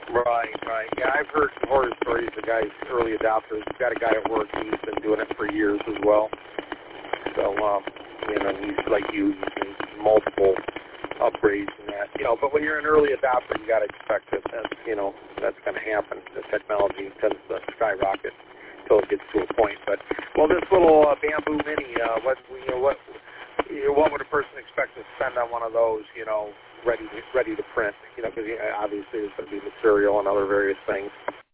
Right, right. Yeah, I've heard some horror stories of guys, early adopters. We've got a guy at work, he's been doing it for years as well. So, he's like you, using multiple upgrades and that, but when you're an early adopter, you got to expect that, that's going to happen. The technology tends to skyrocket until it gets to a point. But, this little Bamboo Mini, what would a person expect to spend on one of those, ready to print, because obviously there's going to be material and other various things.